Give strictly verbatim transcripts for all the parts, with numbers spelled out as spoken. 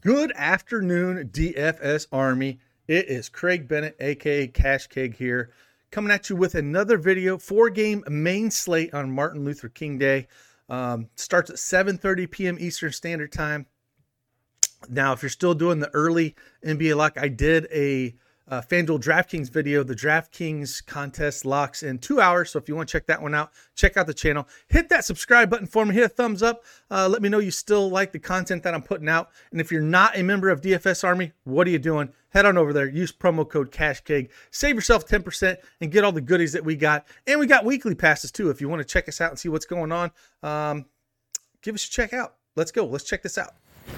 Good afternoon, D F S Army. It is Craig Bennett, aka Cash Keg here, coming at you with another video. Four-game main slate on Martin Luther King Day. Um, starts at seven thirty p m Eastern Standard Time. Now, if you're still doing the early N B A lock, I did a uh, FanDuel DraftKings video. The DraftKings contest locks in two hours. So if you want to check that one out, check out the channel. Hit that subscribe button for me. Hit a thumbs up. Uh, let me know you still like the content that I'm putting out. And if you're not a member of D F S Army, what are you doing? Head on over there. Use promo code CashKeg. Save yourself ten percent and get all the goodies that we got. And we got weekly passes too. If you want to check us out and see what's going on, um, give us a check out. Let's go. Let's check this out.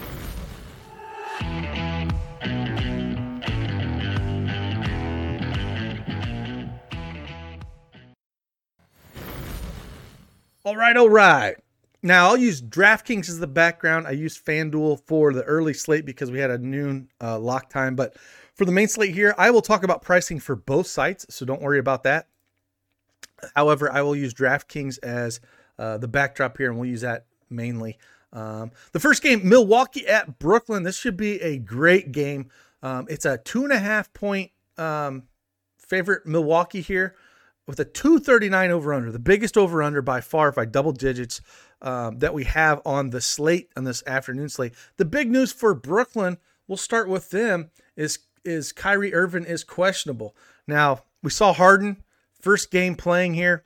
All right, all right. Now, I'll use DraftKings as the background. I use FanDuel for the early slate because we had a noon uh, lock time. But for the main slate here, I will talk about pricing for both sites, so don't worry about that. However, I will use DraftKings as uh, the backdrop here, and we'll use that mainly. Um, the first game, Milwaukee at Brooklyn. This should be a great game. Um, it's a two and a half point um, favorite Milwaukee here, with a two thirty-nine over-under, the biggest over-under by far by double digits um, that we have on the slate, on this afternoon slate. The big news for Brooklyn, we'll start with them, is, is Kyrie Irving is questionable. Now, we saw Harden, first game playing here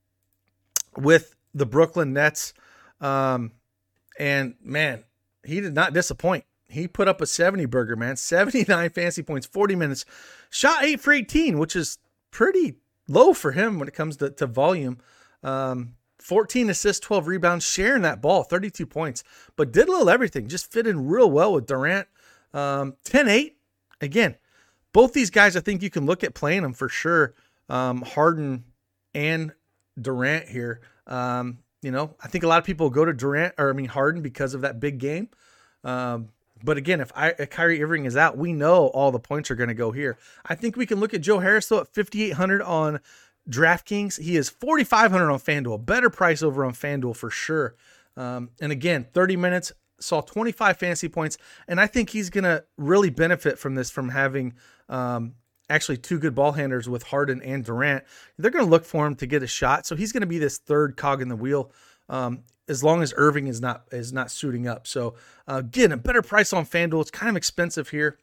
with the Brooklyn Nets, um, and, man, he did not disappoint. He put up a seventy burger, man, seventy-nine fantasy points, forty minutes, shot eight for eighteen, which is pretty low for him when it comes to, to volume. Um, fourteen assists, twelve rebounds, sharing that ball, thirty-two points, but did a little everything, just fit in real well with Durant. Um, ten eight. Again, both these guys, I think you can look at playing them for sure. Um, Harden and Durant here. Um, you know, I think a lot of people go to Durant, or I mean Harden, because of that big game. Um, But again, if, I, if Kyrie Irving is out, we know all the points are going to go here. I think we can look at Joe Harris, though, at fifty-eight hundred on DraftKings. He is forty-five hundred on FanDuel. Better price over on FanDuel for sure. Um, and again, thirty minutes, saw twenty-five fantasy points. And I think he's going to really benefit from this, from having um, actually two good ball handlers with Harden and Durant. They're going to look for him to get a shot. So he's going to be this third cog in the wheel. Um, as long as Irving is not is not suiting up. So uh, again, a better price on FanDuel. It's kind of expensive here.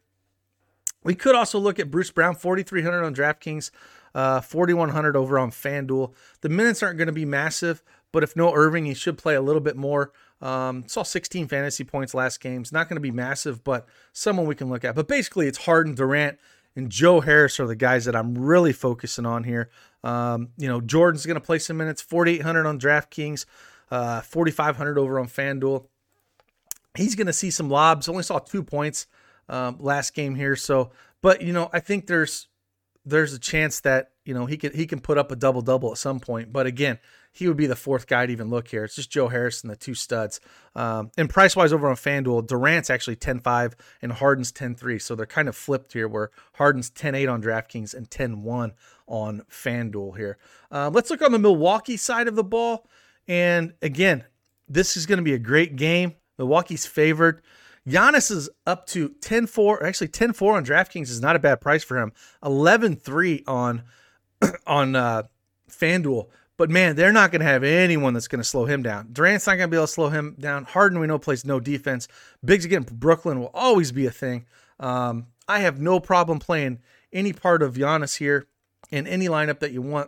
We could also look at Bruce Brown, forty-three hundred on DraftKings, uh, forty-one hundred over on FanDuel. The minutes aren't going to be massive, but if no Irving, he should play a little bit more. Um, saw sixteen fantasy points last game. It's not going to be massive, but someone we can look at. But basically, it's Harden, Durant, and Joe Harris are the guys that I'm really focusing on here. Um, you know, Jordan's going to play some minutes, forty-eight hundred on DraftKings. Uh, forty-five hundred over on FanDuel. He's going to see some lobs. Only saw two points um, last game here. So, but you know, I think there's there's a chance that you know he can he can put up a double double at some point. But again, he would be the fourth guy to even look here. It's just Joe Harris and the two studs. Um, and price wise over on FanDuel, Durant's actually ten five and Harden's ten three. So they're kind of flipped here, where Harden's ten eight on DraftKings and ten one on FanDuel here. Uh, let's look on the Milwaukee side of the ball. And again, this is going to be a great game. Milwaukee's favored. Giannis is up to ten four. Actually, ten four on DraftKings is not a bad price for him. eleven three on, on uh, FanDuel. But, man, they're not going to have anyone that's going to slow him down. Durant's not going to be able to slow him down. Harden, we know, plays no defense. Biggs, again, Brooklyn will always be a thing. Um, I have no problem playing any part of Giannis here in any lineup that you want.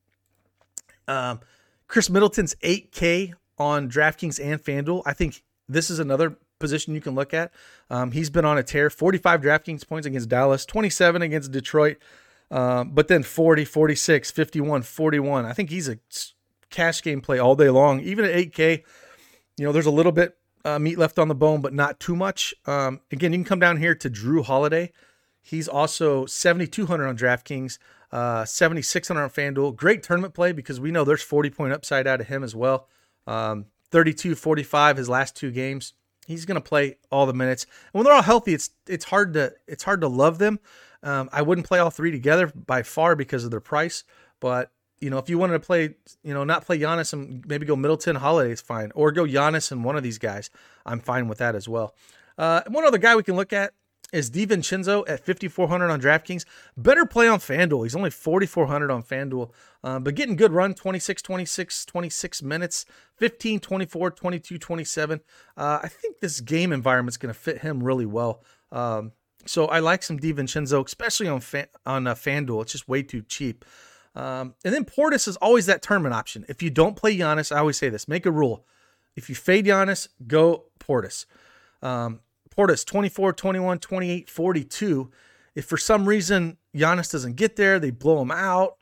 Um Chris Middleton's eight K on DraftKings and FanDuel. I think this is another position you can look at. Um, he's been on a tear. forty-five DraftKings points against Dallas, twenty-seven against Detroit, um, but then forty, forty-six, fifty-one, forty-one. I think he's a cash game play all day long. Even at eight K, you know, there's a little bit uh, meat left on the bone, but not too much. Um, again, you can come down here to Drew Holiday. He's also seventy-two hundred on DraftKings. Uh, seventy-six hundred on FanDuel. Great tournament play because we know there's forty point upside out of him as well. Um, thirty-two forty-five his last two games. He's going to play all the minutes. And when they're all healthy, it's it's hard to it's hard to love them. Um, I wouldn't play all three together by far because of their price. But you know, if you wanted to play, you know, not play Giannis and maybe go Middleton, Holiday is fine, or go Giannis and one of these guys, I'm fine with that as well. Uh, one other guy we can look at is DiVincenzo at fifty-four hundred on DraftKings. Better play on FanDuel. He's only forty-four hundred on FanDuel, uh, but getting good run, twenty-six, twenty-six, twenty-six minutes, fifteen, twenty-four, twenty-two, twenty-seven. Uh, I think this game environment's going to fit him really well. Um, so I like some DiVincenzo, especially on fan, on uh, FanDuel. It's just way too cheap. Um, and then Portis is always that tournament option. If you don't play Giannis, I always say this, make a rule. If you fade Giannis, go Portis. Um, Portis, twenty-four, twenty-one, twenty-eight, forty-two. If for some reason Giannis doesn't get there, they blow him out.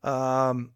Um,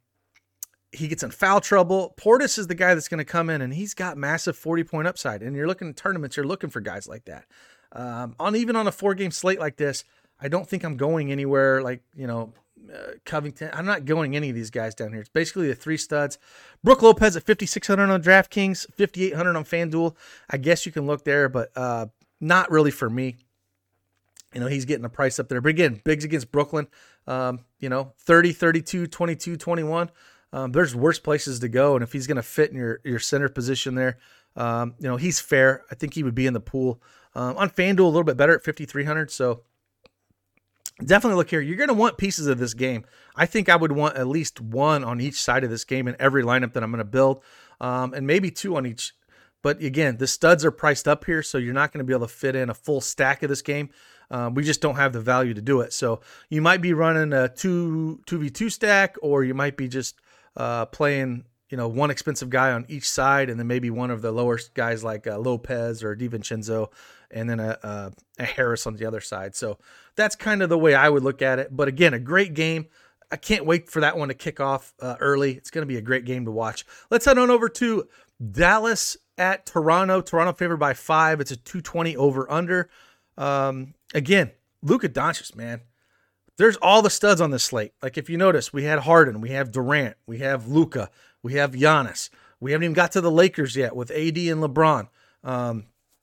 he gets in foul trouble. Portis is the guy that's going to come in, and he's got massive forty-point upside. And you're looking at tournaments, you're looking for guys like that. Um, on even on a four-game slate like this, I don't think I'm going anywhere like, you know, uh, Covington. I'm not going any of these guys down here. It's basically the three studs. Brook Lopez at fifty-six hundred on DraftKings, fifty-eight hundred on FanDuel. I guess you can look there, but uh, not really for me. You know, he's getting a price up there. But again, bigs against Brooklyn, um, you know, thirty, thirty-two, twenty-two, twenty-one. Um, there's worse places to go. And if he's going to fit in your, your center position there, um, you know, he's fair. I think he would be in the pool. Um, on FanDuel, a little bit better at fifty-three hundred. So definitely look here. You're going to want pieces of this game. I think I would want at least one on each side of this game in every lineup that I'm going to build, um, and maybe two on each. But again, the studs are priced up here, so you're not going to be able to fit in a full stack of this game. Um, we just don't have the value to do it. So you might be running a two, 2v2 stack, or you might be just uh, playing, you know, one expensive guy on each side, and then maybe one of the lower guys like uh, Lopez or DiVincenzo, and then a, a, a Harris on the other side. So that's kind of the way I would look at it. But again, a great game. I can't wait for that one to kick off uh, early. It's going to be a great game to watch. Let's head on over to Dallas at Toronto. Toronto favored by five. It's a two twenty over under. Um, again, Luka Doncic, man. There's all the studs on this slate. Like if you notice, we had Harden, we have Durant, we have Luka, we have Giannis. We haven't even got to the Lakers yet with A D and LeBron. Um,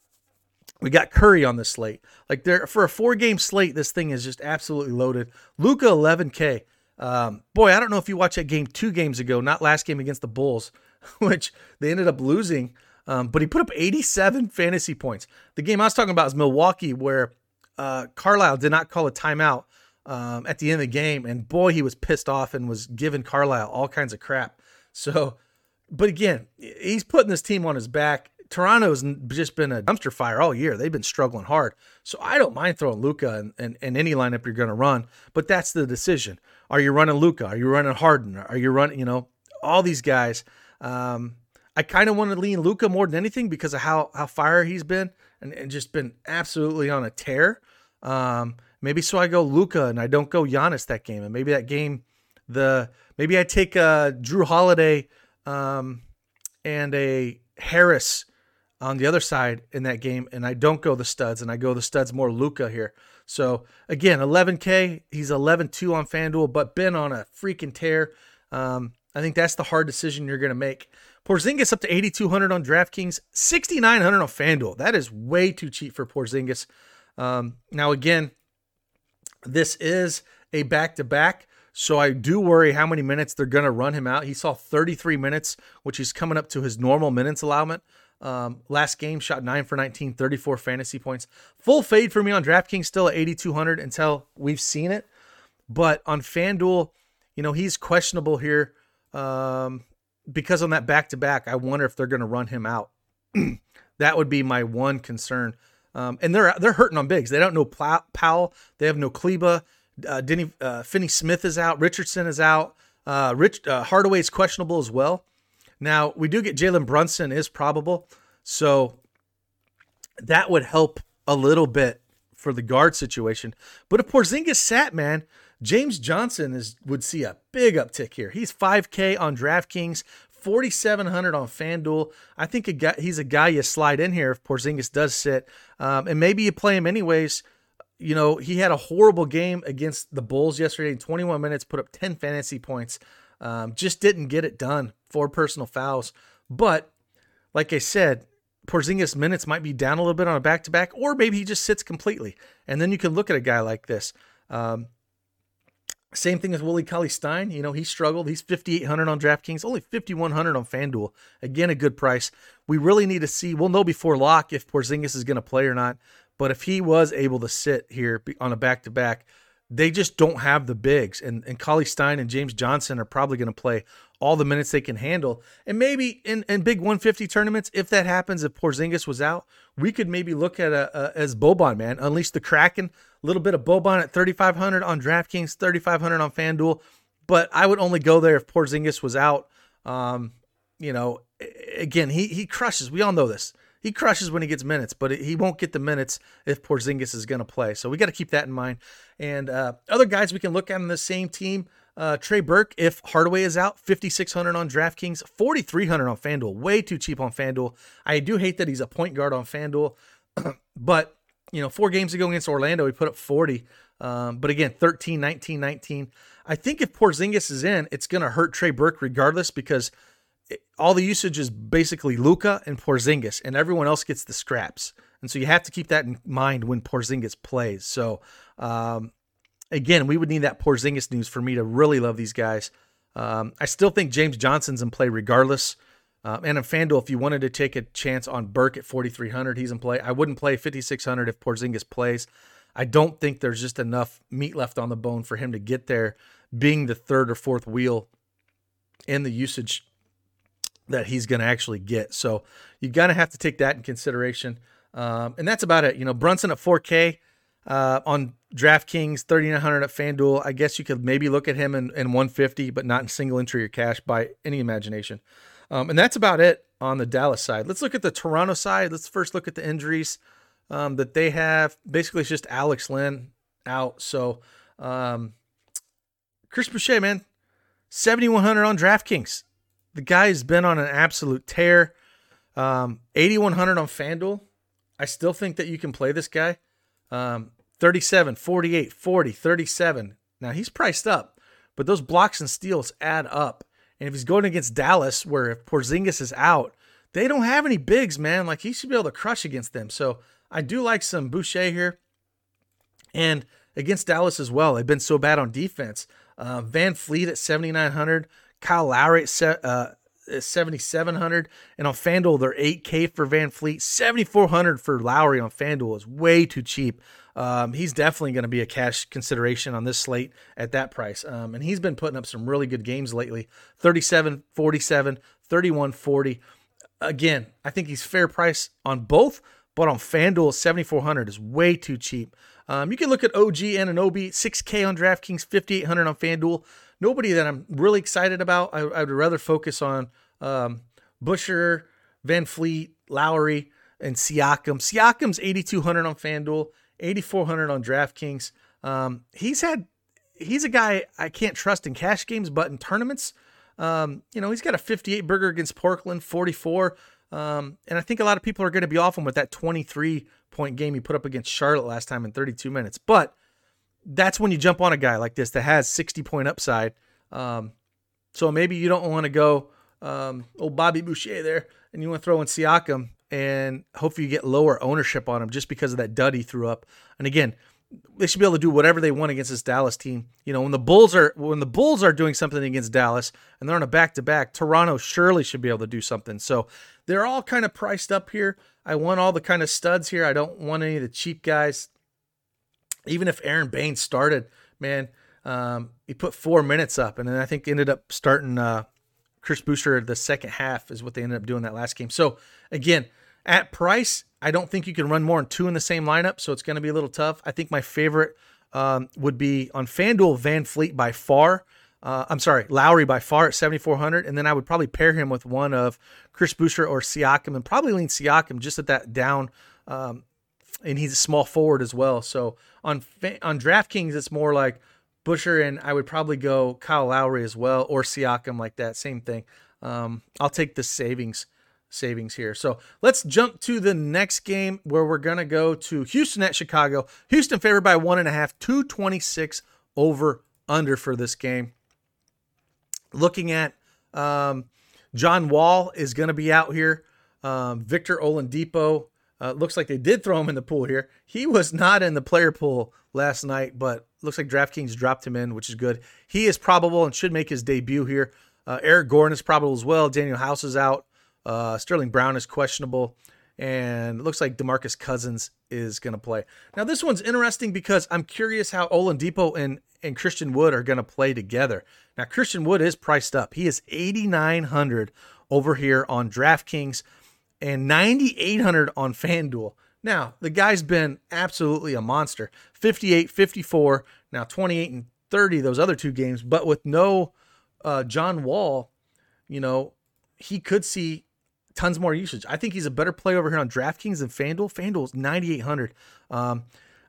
we got Curry on this slate. Like there for a four-game slate, this thing is just absolutely loaded. Luka eleven K. Um, boy, I don't know if you watched that game two games ago, not last game against the Bulls, which they ended up losing. Um, but he put up eighty-seven fantasy points. The game I was talking about is Milwaukee, where uh, Carlisle did not call a timeout um, at the end of the game. And boy, he was pissed off and was giving Carlisle all kinds of crap. So, but again, he's putting this team on his back. Toronto's just been a dumpster fire all year. They've been struggling hard. So I don't mind throwing Luka in, in, in any lineup you're going to run, but that's the decision. Are you running Luka? Are you running Harden? Are you running, you know, all these guys? Um, I kind of want to lean Luka more than anything because of how, how fire he's been and, and just been absolutely on a tear. Um, maybe so I go Luka and I don't go Giannis that game. And maybe that game, the maybe I take a Drew Holiday um, and a Harris on the other side in that game, and I don't go the studs, and I go the studs more Luka here. So again, eleven K, he's eleven two on FanDuel, but been on a freaking tear. Um, I think that's the hard decision you're going to make. Porzingis up to eighty-two hundred on DraftKings, sixty-nine hundred on FanDuel. That is way too cheap for Porzingis. Um, now again, this is a back-to-back, so I do worry how many minutes they're going to run him out. He saw thirty-three minutes, which is coming up to his normal minutes allowance. Um, last game, shot nine for nineteen, thirty-four fantasy points. Full fade for me on DraftKings, still at eighty-two hundred until we've seen it. But on FanDuel, you know, he's questionable here um, because on that back-to-back, I wonder if they're going to run him out. That would be my one concern. Um, and they're they're hurting on bigs. They don't know Powell. They have no Kleba. Uh, Denny, uh, Finney Smith is out. Richardson is out. Uh, Rich uh, Hardaway is questionable as well. Now, we do get Jalen Brunson is probable, so that would help a little bit for the guard situation. But if Porzingis sat, man, James Johnson is would see a big uptick here. He's five K on DraftKings, forty-seven hundred on FanDuel. I think a guy, he's a guy you slide in here if Porzingis does sit, um, and maybe you play him anyways. You know, he had a horrible game against the Bulls yesterday in twenty-one minutes, put up ten fantasy points. Um, just didn't get it done. Four personal fouls. But like I said, Porzingis minutes might be down a little bit on a back-to-back, or maybe he just sits completely. And then you can look at a guy like this. Um, Same thing with Willie Cauley-Stein. You know, he struggled. He's fifty-eight hundred on DraftKings, only fifty-one hundred on FanDuel. Again, a good price. We really need to see, we'll know before lock if Porzingis is going to play or not. But if he was able to sit here on a back-to-back, they just don't have the bigs. And, and Cauley-Stein and James Johnson are probably going to play all the minutes they can handle. And maybe in, in big one fifty tournaments, if that happens, if Porzingis was out, we could maybe look at a, a as Boban, man. Unleash the Kraken. A little bit of Boban at thirty-five hundred on DraftKings, thirty-five hundred on FanDuel. But I would only go there if Porzingis was out. Um, you know, again, he he crushes. We all know this. He crushes when he gets minutes, but he won't get the minutes if Porzingis is going to play. So we got to keep that in mind. And uh, other guys we can look at in the same team, uh, Trey Burke, if Hardaway is out, fifty-six hundred on DraftKings, forty-three hundred on FanDuel. Way too cheap on FanDuel. I do hate that he's a point guard on FanDuel, but you know, four games ago against Orlando, he put up forty. Um, but again, thirteen, nineteen, nineteen. I think if Porzingis is in, it's going to hurt Trey Burke regardless because it, all the usage is basically Luka and Porzingis, and everyone else gets the scraps. And so you have to keep that in mind when Porzingis plays. So, um, again, we would need that Porzingis news for me to really love these guys. Um, I still think James Johnson's in play regardless. Uh, and in FanDuel, if you wanted to take a chance on Burke at forty-three hundred, he's in play. I wouldn't play fifty-six hundred if Porzingis plays. I don't think there's just enough meat left on the bone for him to get there, being the third or fourth wheel in the usage that he's going to actually get. So you got to have to take that in consideration. Um, and that's about it. You know, Brunson at four K uh, on DraftKings, thirty-nine hundred at FanDuel. I guess you could maybe look at him in, in one fifty, but not in single entry or cash by any imagination. Um, and that's about it on the Dallas side. Let's look at the Toronto side. Let's first look at the injuries um, that they have. Basically, it's just Alex Len out. So um, Chris Boucher, man, seventy-one hundred on DraftKings. The guy's been on an absolute tear. Um, eighty-one hundred on FanDuel. I still think that you can play this guy. Um, thirty-seven, forty-eight, forty, thirty-seven. Now, he's priced up, but those blocks and steals add up. And if he's going against Dallas, where if Porzingis is out, they don't have any bigs, man. Like, he should be able to crush against them. So I do like some Boucher here. And against Dallas as well, they've been so bad on defense. Uh, Van Fleet at seventy-nine hundred. Kyle Lowry at se- uh, seventy-seven hundred. And on FanDuel, they're eight K for Van Fleet. seventy-four hundred for Lowry on FanDuel is way too cheap. Um, he's definitely going to be a cash consideration on this slate at that price. Um, and he's been putting up some really good games lately. thirty-seven, forty-seven, thirty-one, forty. Again, I think he's fair price on both, but on FanDuel, seventy-four hundred is way too cheap. Um, you can look at O G Anunoby, six K on DraftKings, fifty-eight hundred on FanDuel. Nobody that I'm really excited about. I, I would rather focus on um, Busher, Van Fleet, Lowry, and Siakam. Siakam's eighty-two hundred on FanDuel, eighty-four hundred on DraftKings. Um, he's had, he's a guy I can't trust in cash games, but in tournaments, um, you know, he's got a fifty-eight burger against Portland, forty-four. Um, and I think a lot of people are going to be off him with that twenty-three point game he put up against Charlotte last time in thirty-two minutes. But that's when you jump on a guy like this that has sixty point upside. Um, so maybe you don't want to go, um, old Bobby Boucher there, and you want to throw in Siakam and hopefully you get lower ownership on him just because of that dud he threw up. And again, they should be able to do whatever they want against this Dallas team. You know, when the Bulls are, when the Bulls are doing something against Dallas and they're on a back-to-back, Toronto surely should be able to do something. So they're all kind of priced up here. I want all the kind of studs here. I don't want any of the cheap guys. Even if Aaron Baines started, man, um, he put four minutes up, and then I think ended up starting uh, Chris Boucher the second half is what they ended up doing that last game. So again, at price, I don't think you can run more than two in the same lineup, so it's going to be a little tough. I think my favorite um, would be on FanDuel, Van Fleet by far. Uh, I'm sorry, Lowry by far at seventy-four hundred, and then I would probably pair him with one of Chris Boucher or Siakam, and probably lean Siakam just at that down. Um, and he's a small forward as well. So on on DraftKings, it's more like Boucher, and I would probably go Kyle Lowry as well, or Siakam like that. Same thing. Um, I'll take the savings savings here. So let's jump to the next game where we're going to go to Houston at Chicago. Houston favored by one and a half, two twenty-six over under for this game. Looking at um, John Wall is going to be out here. Um, Victor Oladipo Uh, looks like they did throw him in the pool here. He was not in the player pool last night, but looks like DraftKings dropped him in, which is good. He is probable and should make his debut here. Uh, Eric Gordon is probable as well. Daniel House is out. Uh, Sterling Brown is questionable. And it looks like DeMarcus Cousins is going to play. Now, this one's interesting because I'm curious how Oladipo and, and Christian Wood are going to play together. Now, Christian Wood is priced up. He is eighty-nine hundred over here on DraftKings and ninety-eight hundred on FanDuel. Now, the guy's been absolutely a monster. fifty-eight, fifty-four, now twenty-eight and thirty, those other two games. But with no uh, John Wall, you know, he could see tons more usage. I think he's a better play over here on DraftKings than FanDuel. FanDuel's ninety-eight hundred. Um,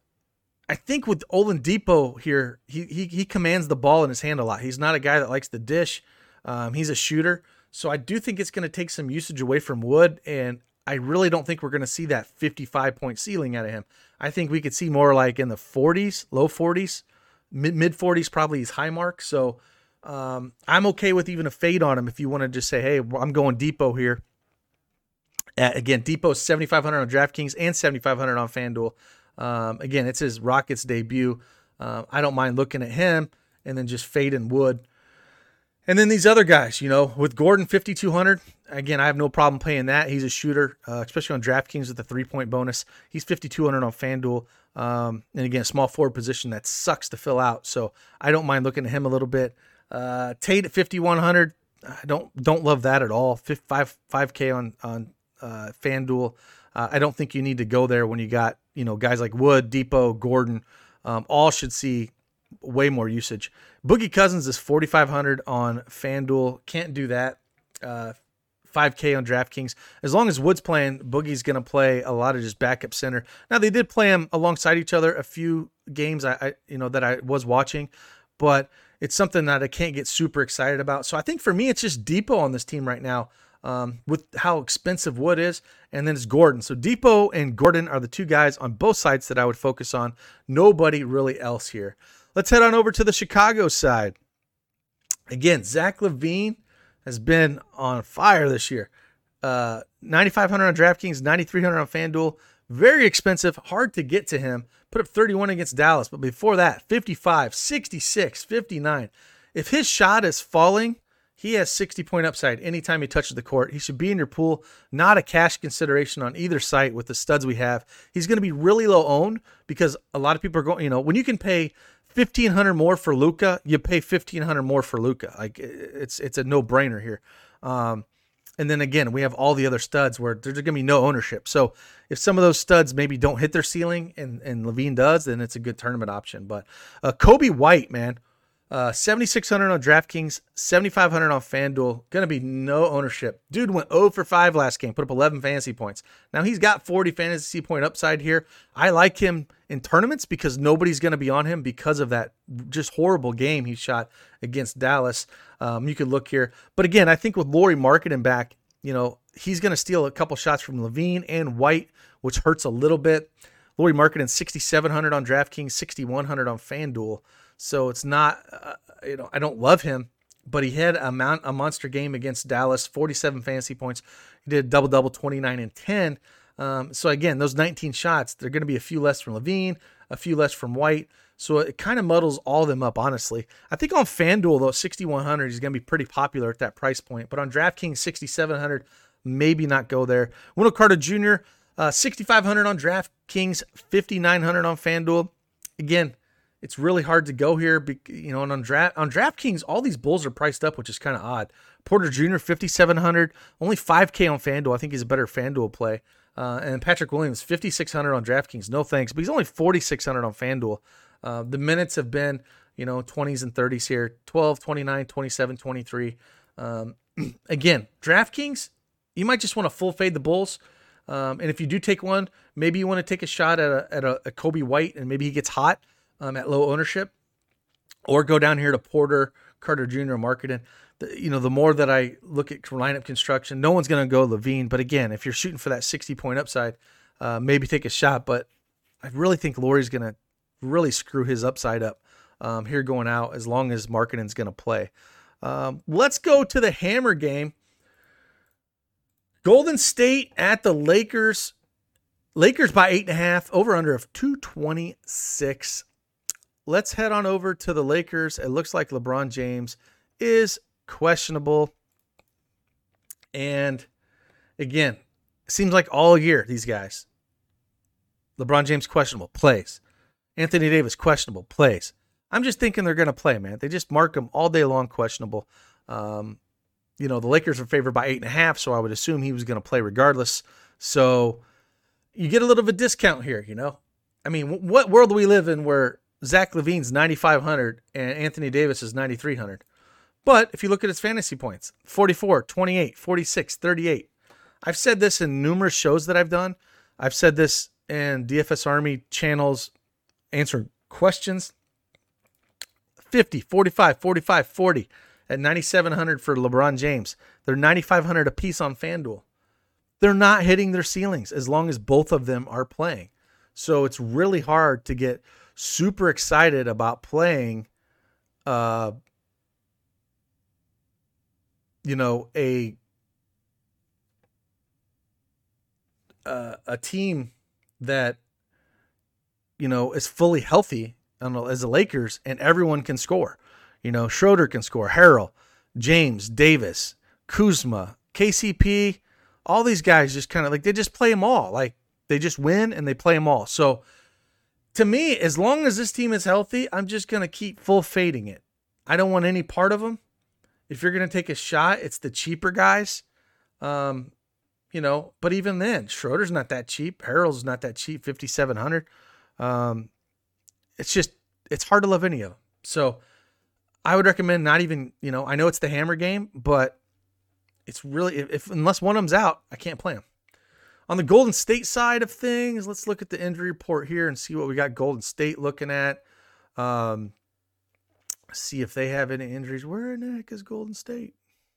I think with Oladipo here, he, he he commands the ball in his hand a lot. He's not a guy that likes to dish. Um, he's a shooter. So I do think it's going to take some usage away from Wood, and I really don't think we're going to see that fifty-five point ceiling out of him. I think we could see more like in the forties, low forties, mid mid forties, probably his high mark. So um, I'm okay with even a fade on him if you want to just say, hey, I'm going Depot here. Uh, again, Depot's seventy-five hundred on DraftKings and seventy-five hundred on FanDuel. Um, again, it's his Rockets debut. Uh, I don't mind looking at him and then just fading Wood. And then these other guys, you know, with Gordon, fifty-two hundred. Again, I have no problem paying that. He's a shooter, uh, especially on DraftKings with the three-point bonus. He's fifty-two hundred on FanDuel. Um, and again, small forward position that sucks to fill out. So I don't mind looking at him a little bit. Uh, Tate at fifty-one hundred. I don't don't love that at all. Five five K on on uh, FanDuel. Uh, I don't think you need to go there when you got, you know, guys like Wood, Depot, Gordon. Um, all should see way more usage. Boogie Cousins is forty-five hundred on FanDuel. Can't do that. Uh, five K on DraftKings. As long as Wood's playing, Boogie's going to play a lot of just backup center. Now, they did play him alongside each other a few games I, I you know, that I was watching, but it's something that I can't get super excited about. So I think for me, it's just Depot on this team right now um, with how expensive Wood is, and then it's Gordon. So Depot and Gordon are the two guys on both sides that I would focus on. Nobody really else here. Let's head on over to the Chicago side. Again, Zach LaVine has been on fire this year. Uh, ninety-five hundred on DraftKings, ninety-three hundred on FanDuel. Very expensive, hard to get to him. Put up thirty-one against Dallas, but before that, fifty-five, sixty-six, fifty-nine. If his shot is falling, he has sixty point upside anytime he touches the court. He should be in your pool, not a cash consideration on either site with the studs we have. He's going to be really low owned because a lot of people are going, you know, when you can pay fifteen hundred more for Luka, you pay fifteen hundred more for Luka. Like it's it's a no-brainer here. Um, and then again, we have all the other studs where there's going to be no ownership. So if some of those studs maybe don't hit their ceiling and, and LaVine does, then it's a good tournament option. But uh, Kobe White, man, uh, seventy-six hundred on DraftKings, seventy-five hundred on FanDuel. Going to be no ownership. Dude went zero for five last game, put up eleven fantasy points. Now he's got forty fantasy point upside here. I like him in tournaments because nobody's going to be on him because of that just horrible game he shot against Dallas. Um, you could look here. But again, I think with Lauri Markkanen back, you know, he's going to steal a couple shots from LaVine and White, which hurts a little bit. Lauri Markkanen, sixty-seven hundred on DraftKings, sixty-one hundred on FanDuel. So it's not, uh, you know, I don't love him, but he had a, mount, a monster game against Dallas, forty-seven fantasy points. He did a double-double, twenty-nine and ten. Um, so again, those nineteen shots, they're going to be a few less from LaVine, a few less from White. So it kind of muddles all of them up, honestly. I think on FanDuel, though, sixty-one hundred is going to be pretty popular at that price point. But on DraftKings, sixty-seven hundred, maybe not go there. Wendell Carter Junior, uh, sixty-five hundred on DraftKings, fifty-nine hundred on FanDuel. Again, it's really hard to go here. You know, and on draft on DraftKings, all these bulls are priced up, which is kind of odd. Porter Junior, fifty-seven hundred, only five K on FanDuel. I think he's a better FanDuel play. Uh, and Patrick Williams, fifty-six hundred on DraftKings. No thanks, but he's only forty-six hundred on FanDuel. Uh, the minutes have been, you know, twenties and thirties here, twelve, twenty-nine, twenty-seven, twenty-three. Um, again, DraftKings, you might just want to full fade the Bulls. Um, and if you do take one, maybe you want to take a shot at a, at a, a Kobe White and maybe he gets hot um, at low ownership, or go down here to Porter, Carter Junior, Markkanen. The, you know, the more that I look at lineup construction, no one's going to go LaVine. But again, if you're shooting for that sixty point upside, uh, maybe take a shot. But I really think Lauri's going to really screw his upside up um, here going out as long as Markkanen's going to play. Um, let's go to the hammer game. Golden State at the Lakers. Lakers by eight and a half, over under of two twenty-six. Let's head on over to the Lakers. It looks like LeBron James is questionable. And again, it seems like all year, these guys, LeBron James questionable, plays. Anthony Davis questionable, plays. I'm just thinking they're going to play, man. They just mark them all day long questionable. Um, you know, the Lakers are favored by eight and a half, so I would assume he was going to play regardless. So you get a little of a discount here, you know. I mean, w- what world do we live in where Zach LaVine's ninety-five hundred and Anthony Davis is ninety-three hundred? But if you look at his fantasy points, forty-four, twenty-eight, forty-six, thirty-eight. I've said this in numerous shows that I've done. I've said this in D F S Army channels answering questions. fifty, forty-five, forty-five, forty at ninety-seven hundred for LeBron James. They're ninety-five hundred a piece on FanDuel. They're not hitting their ceilings as long as both of them are playing. So it's really hard to get super excited about playing, uh, you know, a uh, a team that, you know, is fully healthy, I don't know, as the Lakers, and everyone can score. You know, Schroeder can score, Harrell, James, Davis, Kuzma, K C P, all these guys just kind of like, they just play them all. Like, they just win and they play them all. So to me, as long as this team is healthy, I'm just going to keep full fading it. I don't want any part of them. If you're going to take a shot, it's the cheaper guys. Um, you know, but even then, Schroeder's not that cheap. Harrell's not that cheap, fifty-seven hundred. Um, it's just, it's hard to love any of them. So I would recommend not even, you know, I know it's the hammer game, but it's really, if, if unless one of them's out, I can't play them. On the Golden State side of things, let's look at the injury report here and see what we got Golden State looking at. Um, see if they have any injuries. Where in the heck is Golden State?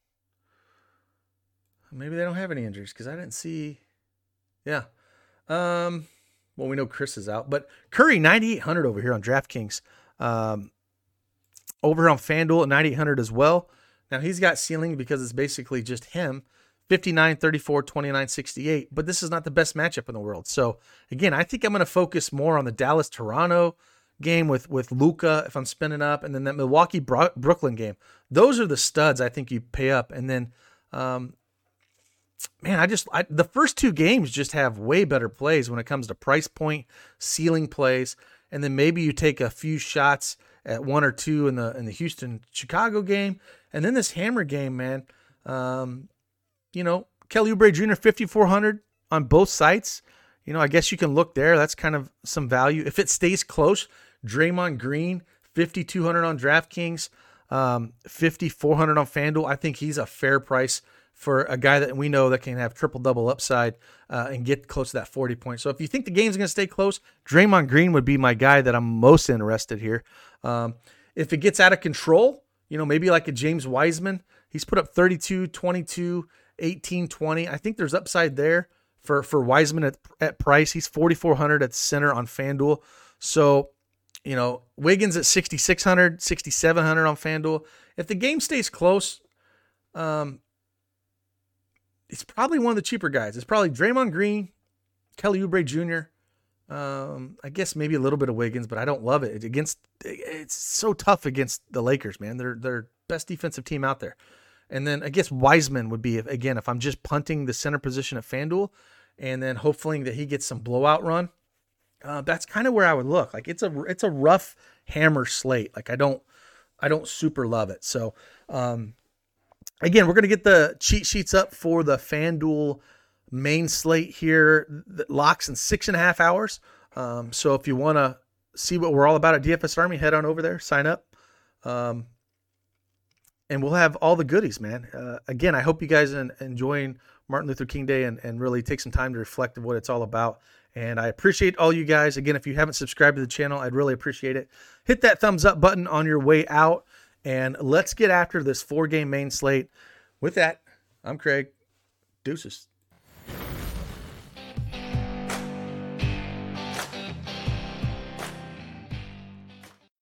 Maybe they don't have any injuries because I didn't see. Yeah. Um, well, we know Chris is out, but Curry, ninety-eight hundred over here on DraftKings. Um, over here on FanDuel at ninety-eight hundred as well. Now, he's got ceiling because it's basically just him. fifty-nine, thirty-four, twenty-nine, sixty-eight. But this is not the best matchup in the world. So, again, I think I'm going to focus more on the Dallas-Toronto game with, with Luka if I'm spinning up, and then that Milwaukee-Brooklyn game. Those are the studs I think you pay up. And then, um, man, I just I, the first two games just have way better plays when it comes to price point, ceiling plays, and then maybe you take a few shots at one or two in the in the Houston-Chicago game, and then this hammer game, man. Um, you know, Kelly Oubre Junior fifty-four hundred on both sites. You know, I guess you can look there. That's kind of some value. If it stays close, Draymond Green, fifty-two hundred on DraftKings, um, fifty-four hundred on FanDuel. I think he's a fair price for a guy that we know that can have triple-double upside uh, and get close to that forty points. So if you think the game's going to stay close, Draymond Green would be my guy that I'm most interested here. Um, if it gets out of control, you know, maybe like a James Wiseman, he's put up thirty-two, twenty-two, eighteen, twenty. I think there's upside there for, for Wiseman at, at price. He's forty-four hundred at center on FanDuel. So, you know, Wiggins at sixty-six hundred, sixty-seven hundred on FanDuel. If the game stays close, um, it's probably one of the cheaper guys. It's probably Draymond Green, Kelly Oubre Junior Um, I guess maybe a little bit of Wiggins, but I don't love it. It's against, it's so tough against the Lakers, man. They're they're best defensive team out there. And then I guess Wiseman would be, again, if I'm just punting the center position at FanDuel and then hopefully that he gets some blowout run, uh, that's kind of where I would look. Like it's a it's a rough hammer slate. Like I don't I don't super love it. So um, again, we're gonna get the cheat sheets up for the FanDuel main slate here that locks in six and a half hours. Um, so if you want to see what we're all about at D F S Army, head on over there, sign up. Um, and we'll have all the goodies, man. Uh, again, I hope you guys are enjoying Martin Luther King Day and, and really take some time to reflect on what it's all about. And I appreciate all you guys. Again, if you haven't subscribed to the channel, I'd really appreciate it. Hit that thumbs up button on your way out. And let's get after this four-game main slate. With that, I'm Craig. Deuces.